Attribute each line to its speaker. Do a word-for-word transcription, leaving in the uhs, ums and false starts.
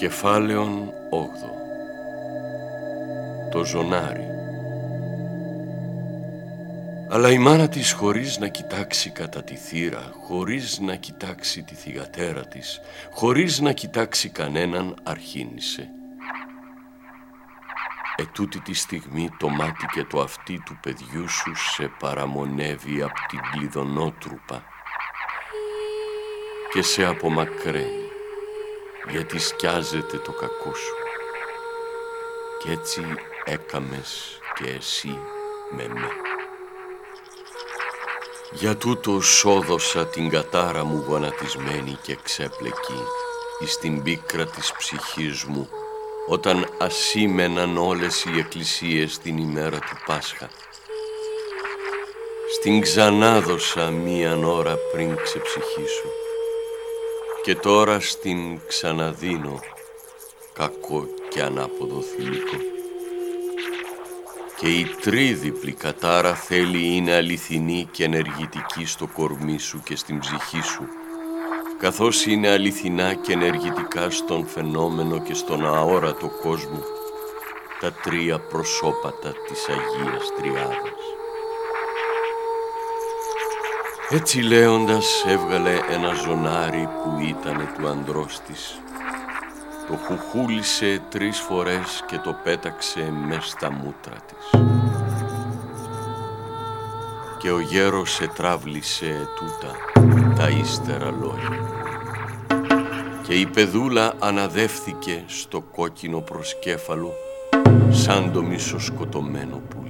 Speaker 1: Κεφάλαιον όγδο. Το ζωνάρι. Αλλά η μάνα της, χωρίς να κοιτάξει κατά τη θύρα, χωρίς να κοιτάξει τη θυγατέρα της, χωρίς να κοιτάξει κανέναν, αρχίνησε. Ετούτη τη στιγμή το μάτι και το αυτί του παιδιού σου σε παραμονεύει απ' την κλειδονότρουπα και σε απομακραίνει, γιατί σκιάζεται το κακό σου. Κι έτσι έκαμες και εσύ με με. Για τούτο σώδωσα την κατάρα μου γονατισμένη και ξέπλεκη εις την πίκρα της ψυχής μου, όταν ασήμεναν όλες οι εκκλησίες την ημέρα του Πάσχα. Στην ξανάδωσα μίαν ώρα πριν ξεψυχήσω και τώρα στην ξαναδίνω, κακό και ανάποδο θηλυκό. Και η τρίδιπλη κατάρα θέλει είναι αληθινή και ενεργητική στο κορμί σου και στην ψυχή σου, καθώς είναι αληθινά και ενεργητικά στον φαινόμενο και στον αόρατο κόσμο τα τρία προσώπατα της Αγίας Τριάδας. Έτσι λέοντας έβγαλε ένα ζωνάρι που ήτανε του ανδρός της, το χουχούλησε τρεις φορές και το πέταξε μες στα μούτρα της. Και ο γέρος ετράβλησε τούτα τα ύστερα λόγια. Και η παιδούλα αναδεύθηκε στο κόκκινο προσκέφαλο σαν το μισοσκοτωμένο πουλί.